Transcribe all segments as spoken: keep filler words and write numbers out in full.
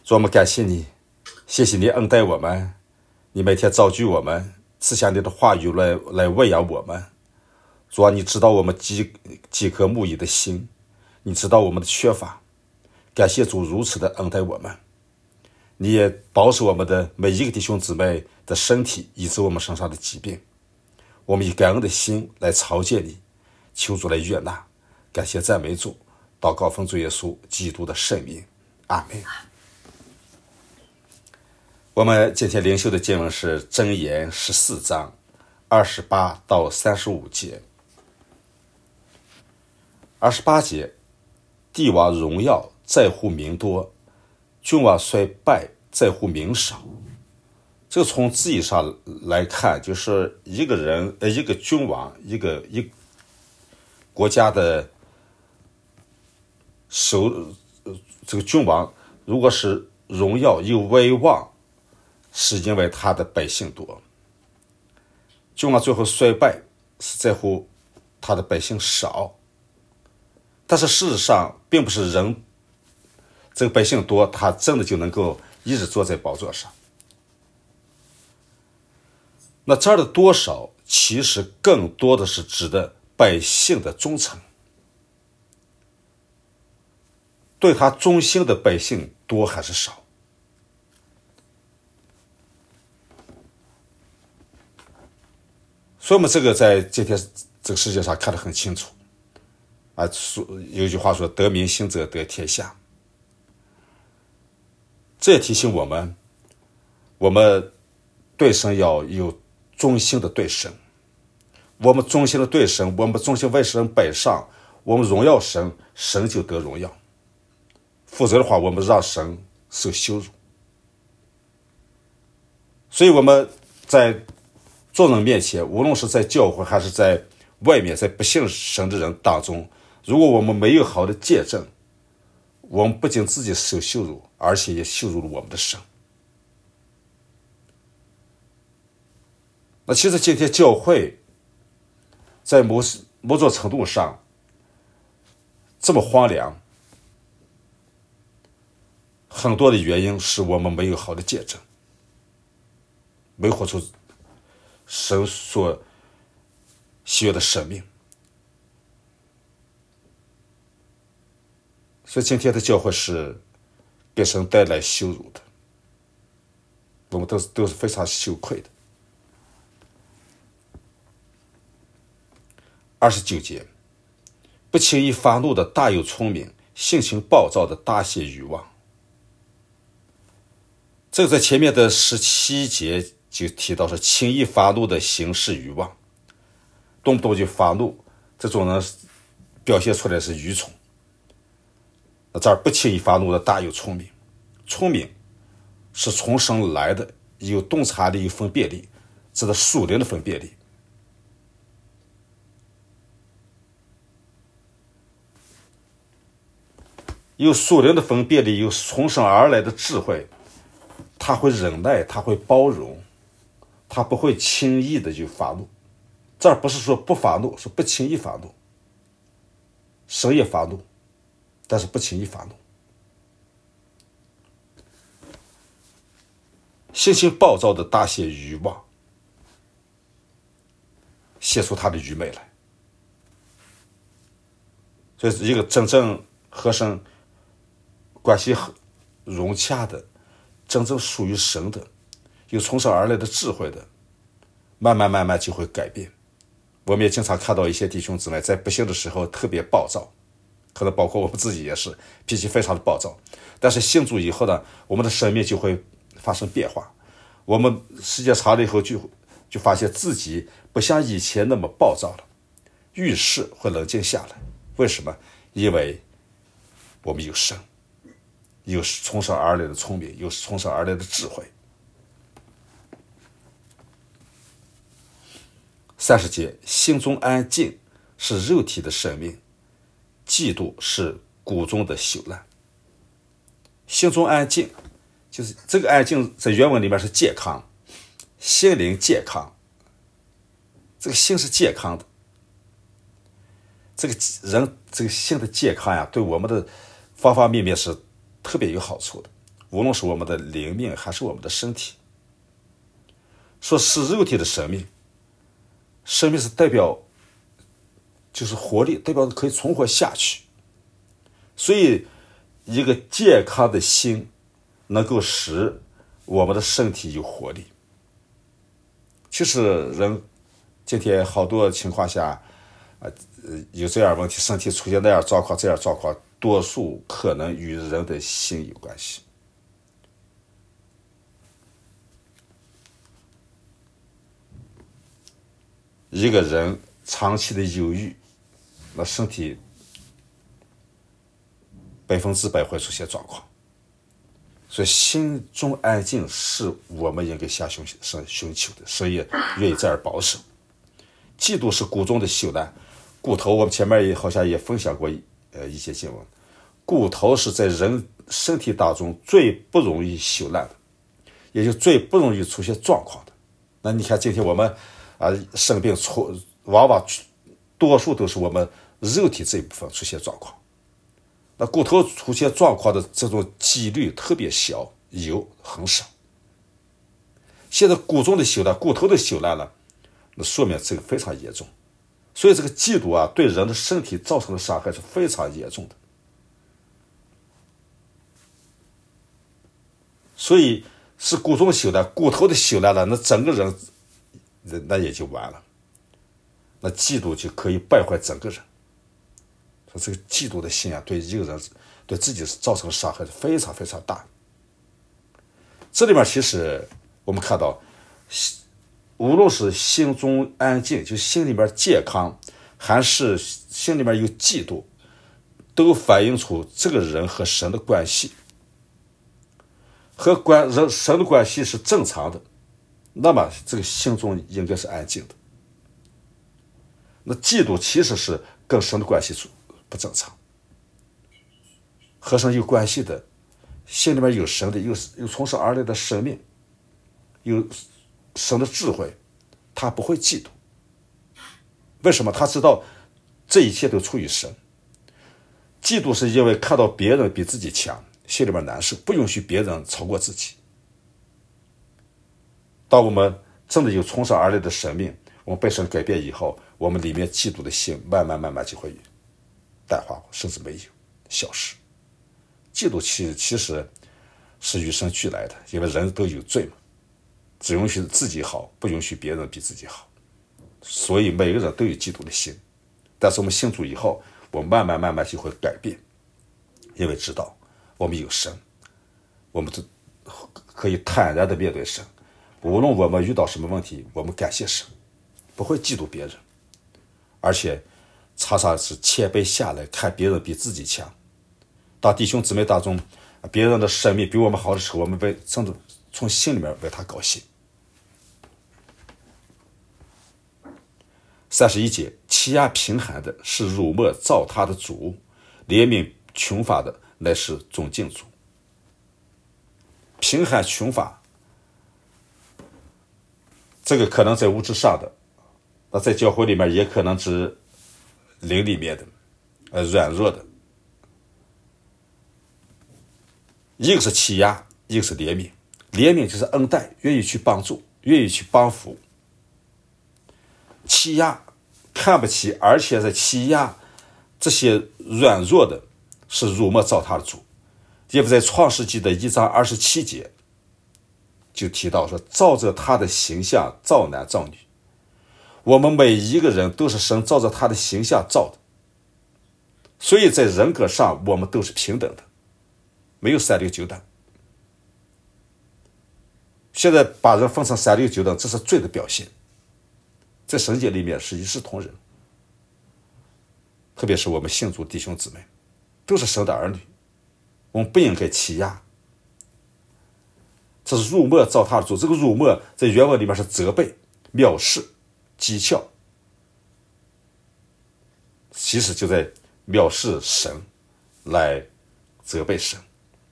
主，我们感谢你，谢谢你恩待我们，你每天造就我们，赐下你的话语来来喂养我们。主啊，你知道我们饥饥渴慕义的心，你知道我们的缺乏，感谢主如此的恩待我们。你也保守我们的每一个弟兄姊妹的身体，医治我们身上的疾病。我们以感恩的心来朝见你，求主来悦纳。感谢赞美主，祷告奉主耶稣基督的圣名，阿们。我们今天灵修的经文是箴言十四章二十八到三十五节。二十八节，帝王荣耀在乎名多，君王衰败在乎名少。这个从字义上来看，就是一个人呃一个君王，一个一个国家的首这个君王，如果是荣耀有威望，是因为他的百姓多。君王最后衰败是在乎他的百姓少。但是事实上并不是人这个百姓多，他真的就能够一直坐在宝座上。那这儿的多少其实更多的是指的百姓的忠诚，对他忠心的百姓多还是少。所以我们这个在今天这个世界上看得很清楚啊，有一句话说得民心者得天下。这也提醒我们，我们对神要有忠心的对神，我们忠心的对神，我们忠心为神摆上，我们荣耀神，神就得荣耀。否则的话，我们让神受羞辱。所以我们在众人面前，无论是在教会还是在外面，在不信神的人当中，如果我们没有好的见证，我们不仅自己受羞辱，而且也羞辱了我们的神。那其实今天教会在某某种程度上这么荒凉，很多的原因是我们没有好的见证，没有活出神所喜悦的生命。所以今天的教会是给神带来羞辱的，我们都是都是非常羞愧的。二十九节，不轻易发怒的大有聪明，性情暴躁的大显愚妄。这个在前面的十七节就提到是轻易发怒的行事愚妄，动不动就发怒，这种人表现出来是愚蠢。那这儿不轻易发怒的大有聪明，聪明是从神来的，有洞察力，有分辨力，指的属灵的分辨力。有属灵的分辨力，有从神而来的智慧，他会忍耐，他会包容，他不会轻易的就发怒。这儿不是说不发怒，是不轻易发怒。神也发怒，但是不轻易发怒。性情暴躁的大显愚妄，显出他的愚昧来。所以一个真正和神关系融洽的，真正属于神的，有从神而来的智慧的，慢慢慢慢就会改变。我们也经常看到一些弟兄姊妹在不幸的时候特别暴躁，可能包括我们自己也是脾气非常的暴躁，但是信主以后呢，我们的生命就会发生变化。我们时间长了以后就就发现自己不像以前那么暴躁了，遇事会冷静下来。为什么？因为我们有神，有从神而来的聪明，有从神而来的智慧。三十节，心中安静是肉体的生命，嫉妒是骨中的朽烂。心中安静，就是这个安静在原文里面是健康，心灵健康，这个心是健康的。这个人这个心的健康呀，对我们的方方面面是特别有好处的。 无论是我们的灵命还是我们的身体。说是肉体的生命，生命是代表就是活力，代表可以存活下去。所以一个健康的心能够使我们的身体有活力。其实人今天好多情况下呃，有这样问题，身体出现那样状况这样状况，多数可能与人的心有关系。一个人长期的忧郁，那身体百分之百会出现状况。所以心中安静是我们应该下寻寻求的，所以愿意这样保守。嫉妒是骨中的朽烂，骨头我们前面也好像也分享过呃一些经文，骨头是在人身体当中最不容易朽烂的，也就最不容易出现状况的。那你看今天我们啊生病出，往往多数都是我们肉体这一部分出现状况。那骨头出现状况的这种几率特别小，有很少。现在骨中的朽烂，骨头的朽烂了，那说明这个非常严重。所以这个嫉妒啊，对人的身体造成的伤害是非常严重的。所以是骨中的朽烂，骨头的朽烂了，那整个人那也就完了。那嫉妒就可以败坏整个人。说这个嫉妒的心啊，对一个人对自己造成的伤害是非常非常大。这里面其实我们看到，无论是心中安静，就心里面健康，还是心里面有嫉妒，都反映出这个人和神的关系。和关人神的关系是正常的，那么这个心中应该是安静的。那嫉妒其实是跟神的关系不正常，和神有关系的，心里面有神的，有有从神而来的生命，有神的智慧，他不会嫉妒。为什么？他知道这一切都出于神。嫉妒是因为看到别人比自己强，心里面难受，不允许别人超过自己。当我们真的有从神而来的生命，我们被神改变以后，我们里面嫉妒的心慢慢慢慢就会淡化，甚至没有消失。嫉妒其其实是与生俱来的，因为人都有罪嘛，只允许自己好，不允许别人比自己好，所以每个人都有嫉妒的心。但是我们信主以后，我们慢慢慢慢就会改变，因为知道我们有神，我们都可以坦然的面对神。无论我们遇到什么问题，我们感谢神，不会嫉妒别人，而且常常是谦卑下来，看别人比自己强。当弟兄姊妹当中别人的生命比我们好的时候，我们为真的从心里面为他高兴。三十一节，欺压贫寒的是辱没造他的主，怜悯穷乏的乃是尊敬主。贫寒穷乏，这个可能在物质上的，那在教会里面也可能指灵里面的，呃，软弱的。一个是欺压，一个是怜悯。怜悯就是恩待，愿意去帮助，愿意去帮扶。欺压，看不起，而且在欺压这些软弱的，是辱没造他的主。因为在创世纪的一章二十七节就提到说，照着他的形象造男造女。我们每一个人都是神照着他的形象造的，所以在人格上我们都是平等的，没有三六九等。现在把人分成三六九等，这是罪的表现。在神界里面是一视同仁，特别是我们信主弟兄姊妹都是神的儿女，我们不应该欺压。这是辱没造他的主，这个辱没在原文里面是责备、藐视、讥诮，其实就在藐视神，来责备神，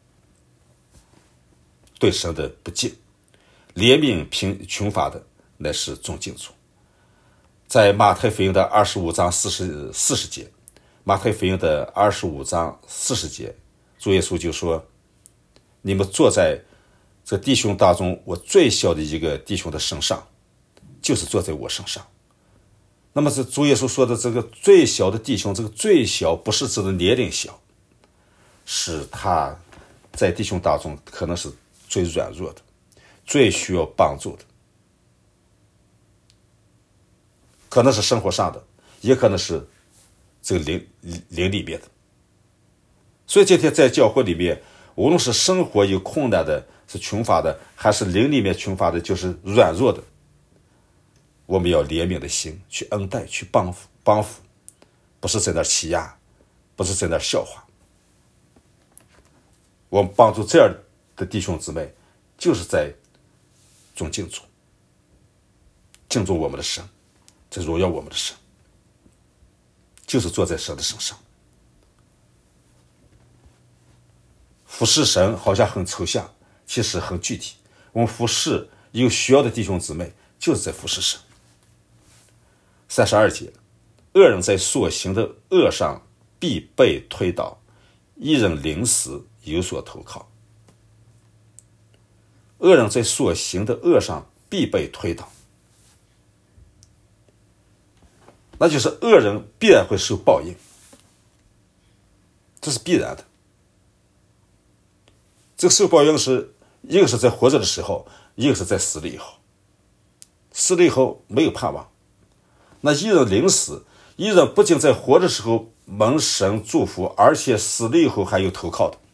对神的不敬。怜悯贫穷乏的乃是尊敬主。在马太福音的二十五章四十四十节，马太福音的二十五章四十节，主耶稣就说：“ 你们坐在这弟兄当中我最小的一个弟兄的身上，就是坐在我身上。那么这主耶稣说的这个最小的弟兄，这个最小不是指的年龄小，是他在弟兄当中可能是最软弱的，最需要帮助的，可能是生活上的，也可能是这个灵灵里面的。所以今天在教会里面，无论是生活有困难的，是穷乏的，还是灵里面穷乏的，就是软弱的，我们要怜悯的心去恩待，去帮扶帮扶，不是在那儿欺压，不是在那儿笑话。我们帮助这样的弟兄姊妹，就是在尊敬主，敬重我们的神，在荣耀我们的神，就是坐在神的身上。服侍神好像很抽象，其实很具体。我们服侍有需要的弟兄姊妹，就是在服侍神。三十二节，恶人在所行的恶上必被推倒，一人临死有所投靠。恶人在所行的恶上必被推倒，那就是恶人必然会受报应，这是必然的。这个受报应是一个是在活着的时候，一个是在死了以后。死了以后没有盼望。那一人临死，一人不仅在活的时候蒙神祝福，而且死了以后还有投靠的。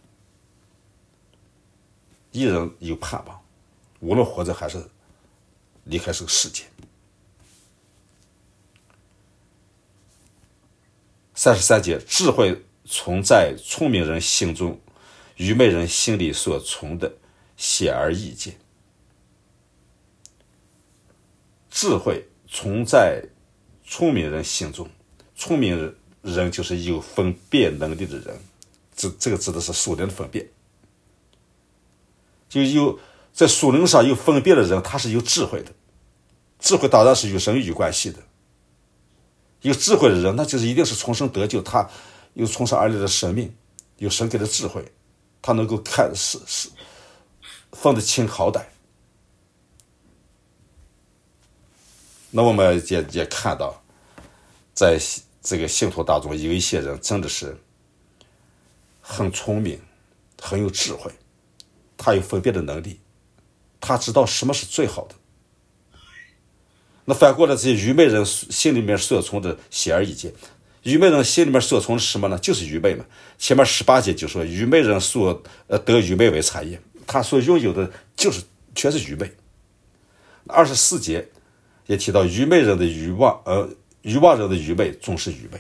一人有盼望，无论活着还是离开这个世界。三十三节，智慧存在聪明人心中，愚昧人心里所存的显而易见。智慧存在聪明人心中，聪明人就是有分辨能力的人，这这个指的是属灵的分辨。就有在属灵上有分辨的人，他是有智慧的。智慧当然是与神有关系的。有智慧的人，那就是一定是从神得救，他有从神而来的生命，有神给的智慧，他能够看是是分得清好歹。那我们也也看到，在这个信徒当中，有一些人真的是很聪明，很有智慧，他有分辨的能力，他知道什么是最好的。那反过来，这些愚昧人心里面所存的显而易见。愚昧人心里面所存的是什么呢？就是愚昧嘛。前面十八节就说，愚昧人所呃得愚昧为产业，他所拥有的就是全是愚昧。二十四节也提到，愚昧人的愚妄，呃，愚妄人的愚昧总是愚昧。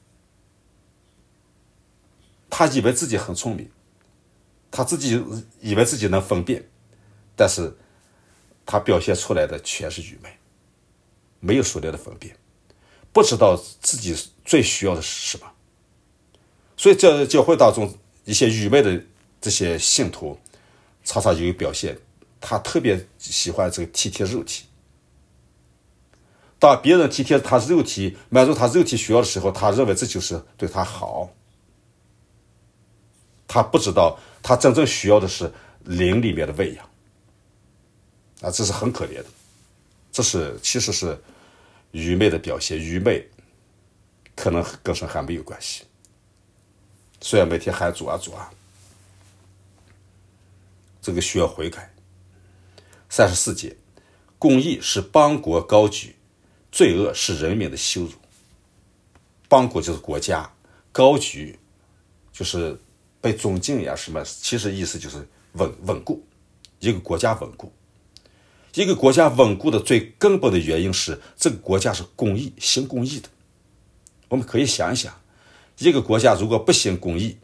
他以为自己很聪明，他自己以为自己能分辨，但是他表现出来的全是愚昧。没有属灵的分辨，不知道自己最需要的是什么。所以在教会当中，一些愚昧的这些信徒常常有表现，他特别喜欢这个体贴肉体。当别人体贴他肉体，满足他肉体需要的时候，他认为这就是对他好。他不知道他真正需要的是灵里面的喂养啊，这是很可怜的。这是其实是愚昧的表现，愚昧可能跟神还没有关系。虽然每天喊主啊主啊，这个需要悔改。三十四节，公义是邦国高举，罪恶是人民的羞辱。邦国就是国家，高举就是被尊敬呀什么，其实意思就是稳稳固，一个国家稳固。一个国家稳固的最根本的原因是，这个国家是公义，行公义的。我们可以想一想，一个国家如果不行公义，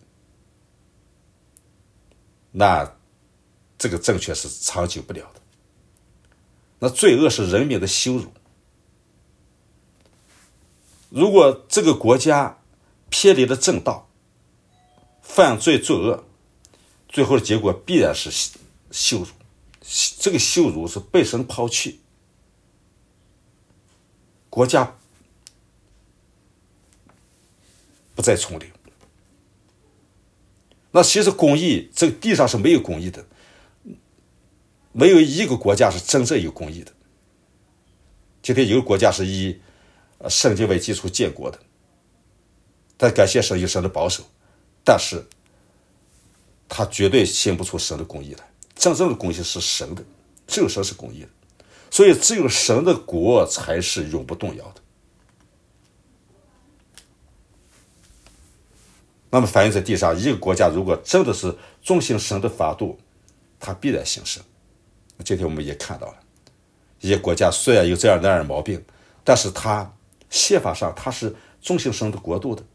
那这个政权是长久不了的。那罪恶是人民的羞辱。如果这个国家偏离了正道，犯罪作恶，最后的结果必然是羞辱。这个羞辱是被神抛弃，国家不再从灵。 那其实公义，这个地上是没有公义的，没有一个国家是真正有公义的。今天有个国家是以圣经为基础建国的，但感谢神有神的保守，但是他绝对行不出神的公义来。真正的公义是神的，只有神是公义的，所以只有神的国才是永不动摇的。那么反映在地上，一个国家如果真的是遵行神的法度，它必然兴盛。今天我们也看到了，一些国家虽然有这样那样的毛病，但是它宪法上它是遵行神的国度的，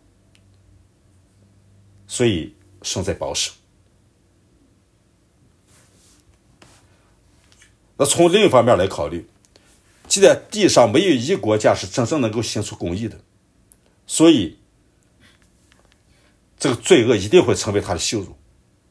所以神在保守。那从另一方面来考虑，既然地上没有一个国家是真正能够行出公义的，所以这个罪恶一定会成为他的羞辱。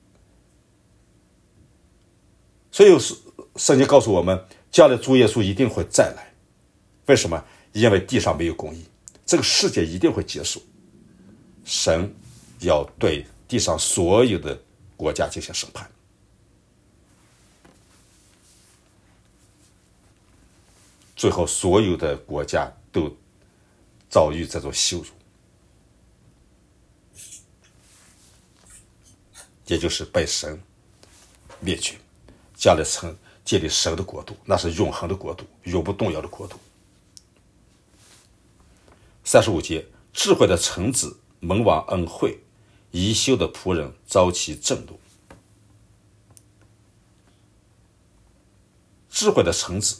所以圣经告诉我们，将来主耶稣一定会再来。为什么？因为地上没有公义，这个世界一定会结束，神要对地上所有的国家进行审判。最后所有的国家都遭遇这种羞辱，也就是被神灭绝，将来成建立神的国度，那是永恒的国度，永不动摇的国度。三十五节，智慧的臣子蒙望恩惠，宜修的仆人遭其震怒。智慧的臣子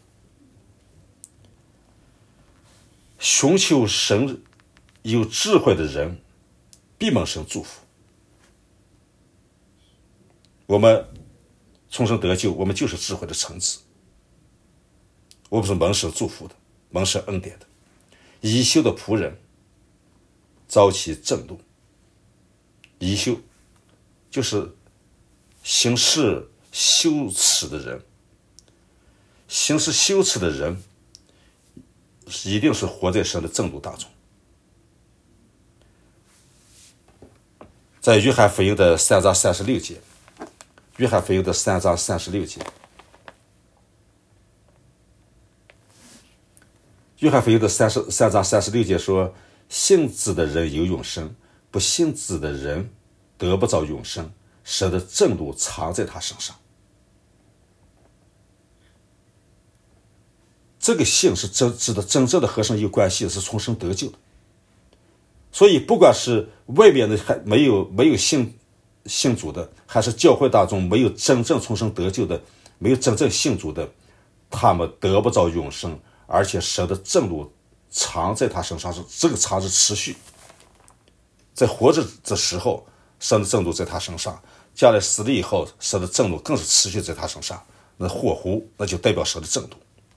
寻求神有智慧的人必蒙神祝福。我们重生得救，我们就是智慧的臣子，我们是蒙神祝福的，蒙神恩典的。宜修的仆人遭其震怒。宜修就是行事羞耻的人，行事羞耻的人一定是活在神的震怒当中。在约翰福音的三章三十六节，约翰福音的三章三十六节，约翰福音的三十三章三十六节说：“信子的人有永生，不信子的人得不着永生，神的震怒藏在他身上。”这个信是真指的真正的和神有关系，是重生得救的。所以不管是外面的还没有没有信信主的，还是教会当中没有真正重生得救的，没有真正信主的，他们得不着永生，而且神的震怒藏在他身上，是这个藏是持续，在活着的时候神的震怒在他身上，将来死了以后神的震怒更是持续在他身上。那火湖那就代表神的震怒。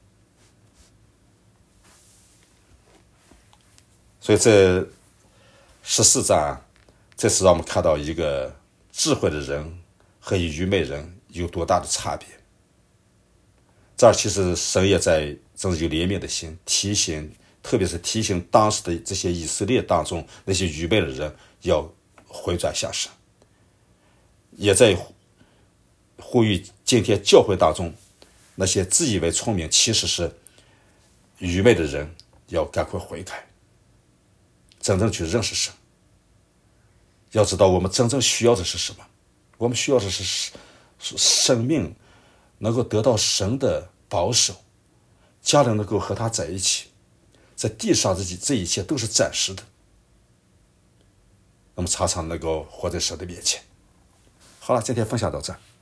所以这十四章这次让我们看到一个智慧的人和愚昧人有多大的差别。这儿其实神也在真是有怜悯的心，提醒，特别是提醒当时的这些以色列当中那些愚昧的人要回转向神，也在呼吁今天教会当中那些自以为聪明其实是愚昧的人要赶快悔改，真正去认识神。要知道我们真正需要的是什么？我们需要的是是生命能够得到神的保守，将来能够和他在一起，在地上这这一切都是暂时的，那么常常能够活在神的面前。好了，今天分享到这儿。